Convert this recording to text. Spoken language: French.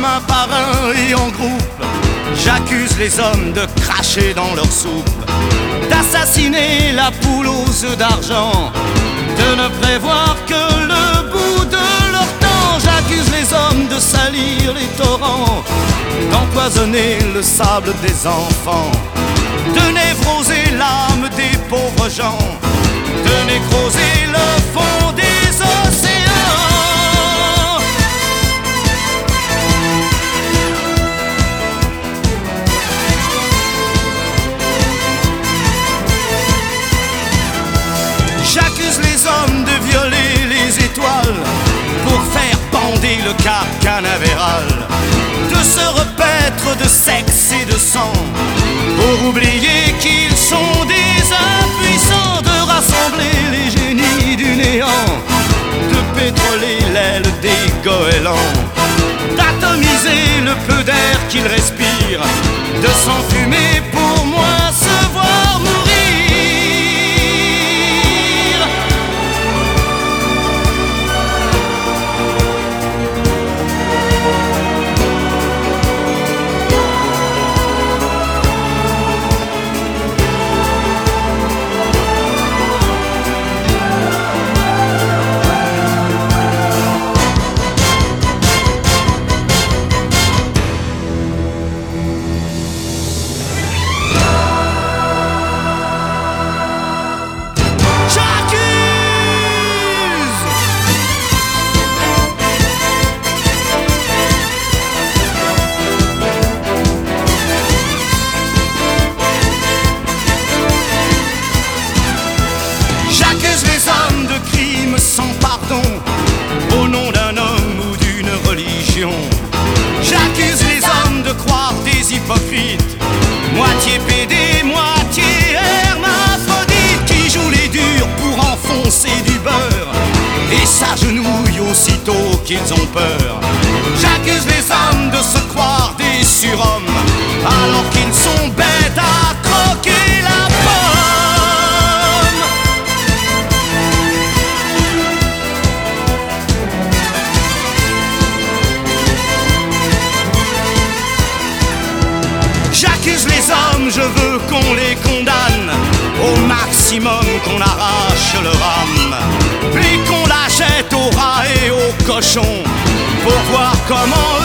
un par un et en groupe, j'accuse les hommes de cracher dans leur soupe, d'assassiner la poule aux œufs d'argent, de ne prévoir que le bout de leur temps. J'accuse les hommes de salir les torrents, d'empoisonner le sable des enfants, de névroser l'âme des pauvres gens, de nécroser le fond des océans. J'accuse les hommes de violer les étoiles pour faire bander le cap canavéral, de se repaître de sexe et de sang pour oublier qu'ils sont des impuissants, de rassembler les génies du néant, de pétroler l'aile des goélands, d'atomiser le peu d'air qu'ils respirent, de s'enfumer pour moins se voir mourir. Sans pardon, au nom d'un homme ou d'une religion. J'accuse les hommes de croire des hypocrites, moitié pédés, moitié hermaphrodites, qui jouent les durs pour enfoncer du beurre et s'agenouillent aussitôt qu'ils ont peur. J'accuse les hommes de se croire des surhommes alors qu'ils sont bêtes à croquer la pomme. J'accuse les hommes, je veux qu'on les condamne au maximum, qu'on arrache leur âme, puis qu'on la jette aux rats et aux cochons pour voir comment